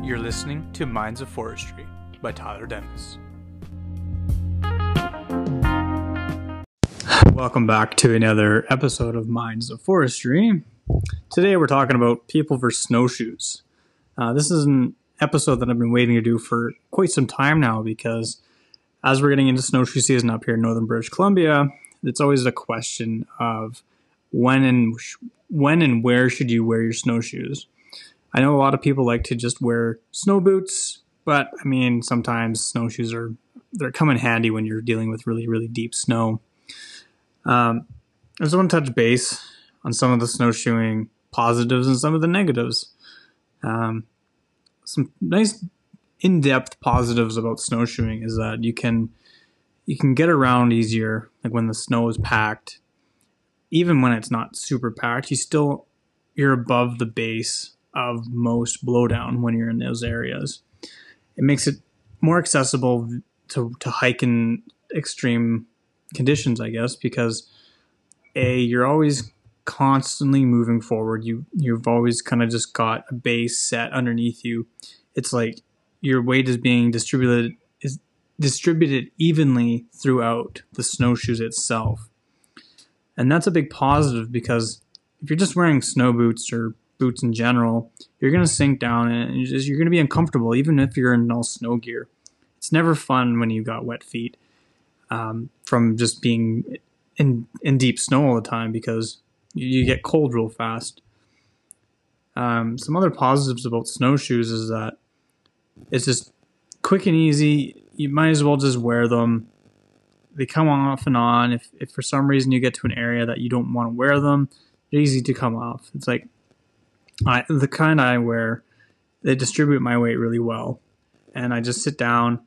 You're listening to Minds of Forestry by Tyler Dennis. Welcome back to another episode of Minds of Forestry. Today we're talking about people versus snowshoes. This is an episode that I've been waiting to do for quite some time now because as we're getting into snowshoe season up here in northern British Columbia, it's always a question of when and where should you wear your snowshoes. I know a lot of people like to just wear snow boots, but I mean, sometimes snowshoes they come in handy when you're dealing with really, really deep snow. I just want to touch base on some of the snowshoeing positives and some of the negatives. Some nice in-depth positives about snowshoeing is that you can get around easier, like when the snow is packed. Even when it's not super packed, you're above the base of most blowdown when you're in those areas. It makes it more accessible to hike in extreme conditions, I guess, because you're always constantly moving forward. You've always kind of just got a base set underneath you. It's like your weight is being distributed evenly throughout the snowshoes itself. And that's a big positive because if you're just wearing snow boots or boots in general, you're going to sink down and you're going to be uncomfortable even if you're in all snow gear. It's never fun when you've got wet feet from just being in deep snow all the time because you get cold real fast. Some other positives about snowshoes is that it's just quick and easy. You might as well just wear them. They come off and on. If for some reason you get to an area that you don't want to wear them, they're easy to come off. It's like the kind I wear, they distribute my weight really well. And I just sit down.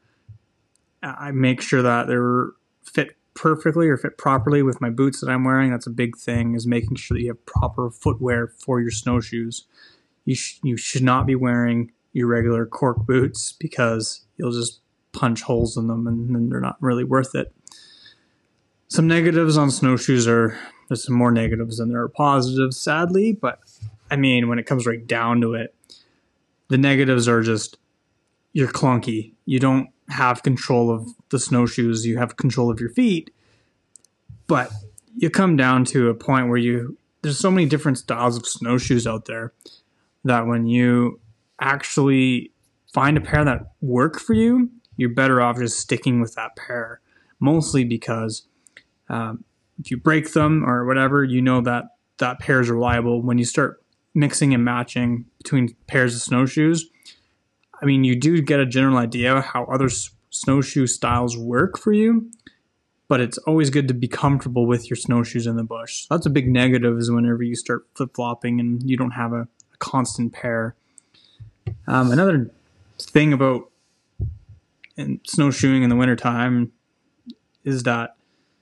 I make sure that they're fit perfectly or fit properly with my boots that I'm wearing. That's a big thing, is making sure that you have proper footwear for your snowshoes. You should not be wearing your regular cork boots because you'll just punch holes in them and then they're not really worth it. Some negatives on snowshoes there's some more negatives than there are positives, sadly, but I mean, when it comes right down to it, the negatives are just, you're clunky. You don't have control of the snowshoes. You have control of your feet, but you come down to a point where there's so many different styles of snowshoes out there that when you actually find a pair that work for you, you're better off just sticking with that pair. Mostly because if you break them or whatever, you know that pair is reliable. When you start mixing and matching between pairs of snowshoes, I mean, you do get a general idea of how other snowshoe styles work for you, but it's always good to be comfortable with your snowshoes in the bush. So that's a big negative, is whenever you start flip-flopping and you don't have a constant pair. Another thing about snowshoeing in the wintertime is that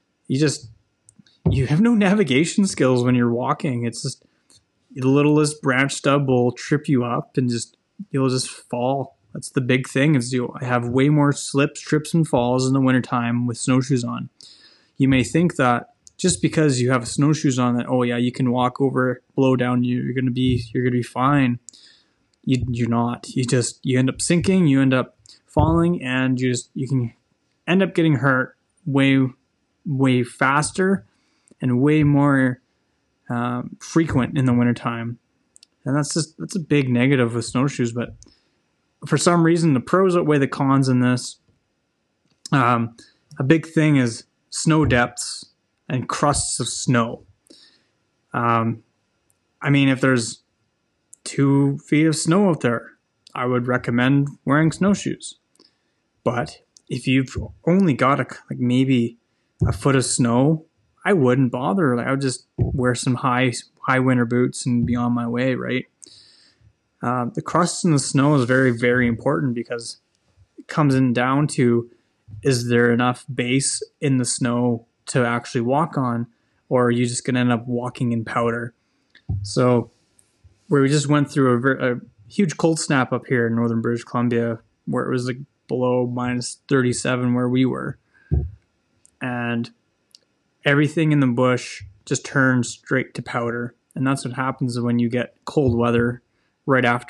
you have no navigation skills when you're walking. It's just the littlest branch stub will trip you up and you'll just fall. That's the big thing, is I have way more slips, trips, and falls in the wintertime with snowshoes on. You may think that just because you have snowshoes on that, oh yeah, you can walk over, blow down, you're gonna be fine. You're not. You end up sinking, you end up falling, and you can end up getting hurt way faster and way more frequent in the wintertime. And that's a big negative with snowshoes, but for some reason the pros outweigh the cons in this. A big thing is snow depths and crusts of snow. I mean, if there's 2 feet of snow out there, I would recommend wearing snowshoes. But if you've only got maybe a foot of snow, I wouldn't bother. I would just wear some high winter boots and be on my way, right? The crust in the snow is very, very important because it comes down to, is there enough base in the snow to actually walk on, or are you just going to end up walking in powder? So where we just went through a huge cold snap up here in northern British Columbia, where it was like below minus 37 where we were. And everything in the bush just turns straight to powder. And that's what happens when you get cold weather right after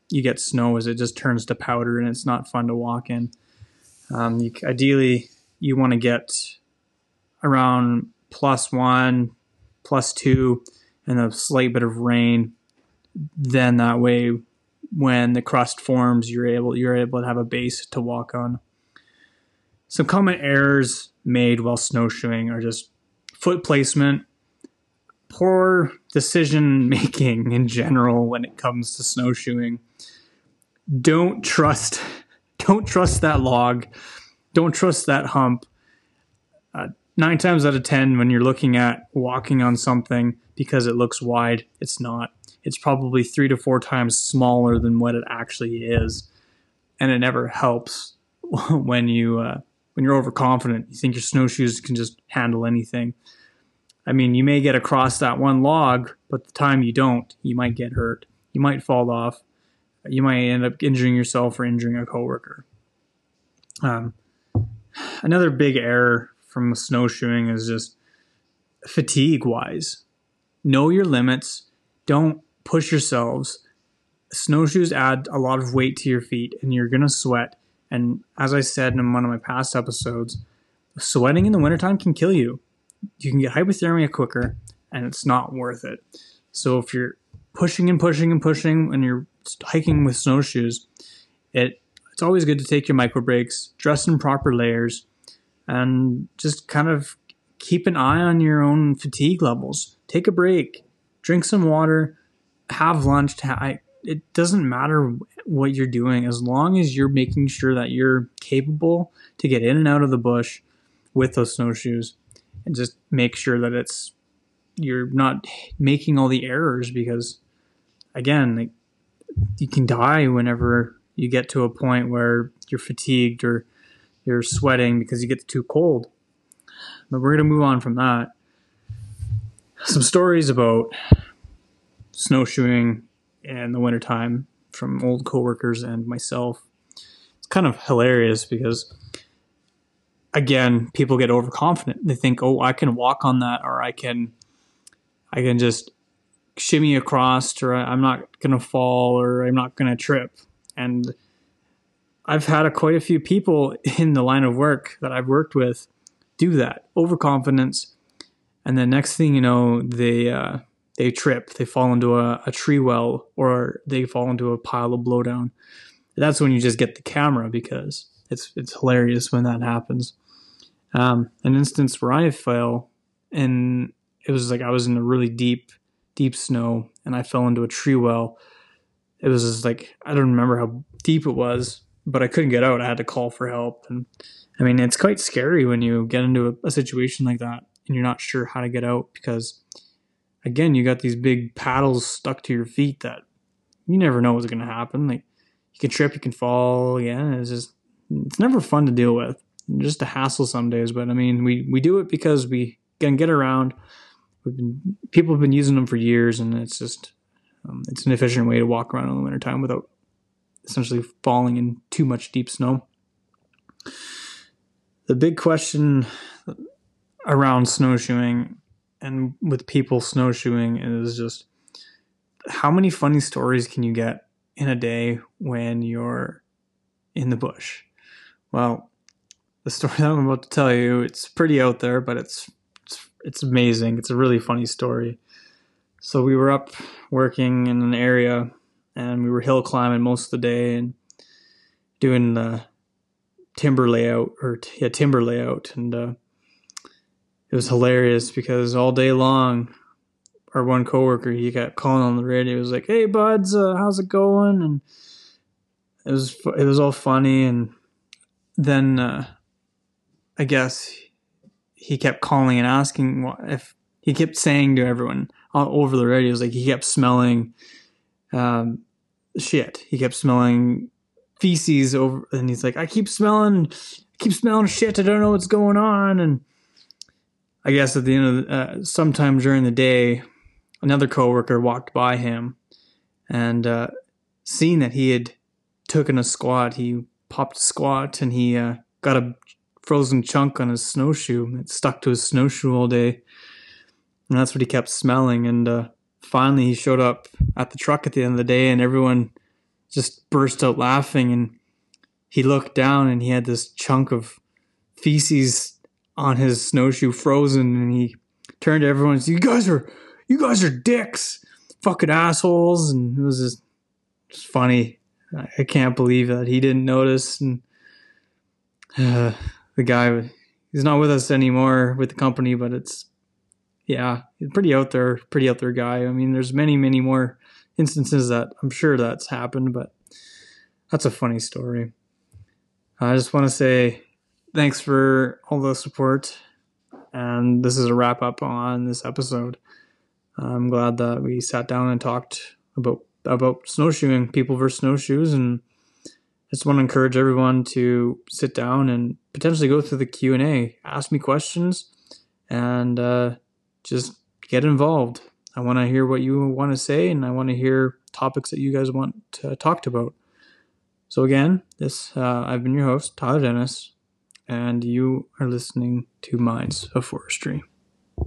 you get snow is it just turns to powder and it's not fun to walk in. Ideally, you want to get around +1, +2, and a slight bit of rain. Then that way, when the crust forms, you're able to have a base to walk on. Some common errors made while snowshoeing are just foot placement, poor decision making in general when it comes to snowshoeing. Don't trust that log. Don't trust that hump. 9 times out of 10, when you're looking at walking on something because it looks wide, it's not. It's probably 3 to 4 times smaller than what it actually is, and it never helps when you're overconfident. You think your snowshoes can just handle anything. I mean, you may get across that one log, but the time you don't, you might get hurt. You might fall off. You might end up injuring yourself or injuring a coworker. Another big error from snowshoeing is just fatigue-wise. Know your limits. Don't push yourselves. Snowshoes add a lot of weight to your feet, and you're going to sweat. And as I said in one of my past episodes, sweating in the wintertime can kill you. You can get hypothermia quicker, and it's not worth it. So if you're pushing and pushing and pushing when you're hiking with snowshoes, it's always good to take your micro breaks, dress in proper layers, and just kind of keep an eye on your own fatigue levels. Take a break, drink some water, have lunch. It doesn't matter what you're doing as long as you're making sure that you're capable to get in and out of the bush with those snowshoes, and just make sure that you're not making all the errors, because again, you can die whenever you get to a point where you're fatigued or you're sweating because you get too cold. But we're going to move on from that. Some stories about snowshoeing in the wintertime from old coworkers and myself. It's kind of hilarious because, again, people get overconfident. They think, oh, I can walk on that, or I can just shimmy across, or I'm not going to fall, or I'm not going to trip. And I've had quite a few people in the line of work that I've worked with do that. Overconfidence. And then next thing you know, they trip. They fall into a tree well, or they fall into a pile of blowdown. That's when you just get the camera, because it's hilarious when that happens. An instance where I fell, and it was like I was in a really deep snow, and I fell into a tree well. It was just like, I don't remember how deep it was, but I couldn't get out. I had to call for help. And I mean, it's quite scary when you get into a situation like that and you're not sure how to get out, because again, you got these big paddles stuck to your feet that you never know what's going to happen. Like, you can trip, you can fall again. It's never fun to deal with. Just a hassle some days. But I mean, we do it because we can get around. People have been using them for years, and it's just it's an efficient way to walk around in the wintertime without essentially falling in too much deep snow. The big question around snowshoeing and with people snowshoeing is just, how many funny stories can you get in a day when you're in the bush? Well, the story that I'm about to tell you, it's pretty out there, but it's amazing. It's a really funny story. So we were up working in an area, and we were hill climbing most of the day and doing the timber layout, and it was hilarious because all day long, our one coworker, he kept calling on the radio. He was like, "Hey buds, how's it going?" And it was all funny. And then I guess he kept calling and asking if he kept saying to everyone all over the radio, like, he kept smelling shit. He kept smelling feces over, and he's like, I keep smelling shit. I don't know what's going on. And I guess at the end of sometime during the day, another coworker walked by him, and seeing that he had taken a squat, he popped a squat, and he got a frozen chunk on his snowshoe. It stuck to his snowshoe all day, and that's what he kept smelling. And finally he showed up at the truck at the end of the day, and everyone just burst out laughing, and he looked down and he had this chunk of feces on his snowshoe frozen, and he turned to everyone and said, you guys are dicks, fucking assholes. And it was just funny. I can't believe that he didn't notice. And the guy, he's not with us anymore with the company, but he's pretty out there guy. I mean, there's many more instances that I'm sure that's happened, but that's a funny story. I just want to say thanks for all the support, and this is a wrap up on this episode. I'm glad that we sat down and talked about snowshoeing, people versus snowshoes, and I just want to encourage everyone to sit down and potentially go through the Q&A, ask me questions, and just get involved. I want to hear what you want to say, and I want to hear topics that you guys want talked about. So again, I've been your host, Tyler Dennis, and you are listening to Minds of Forestry.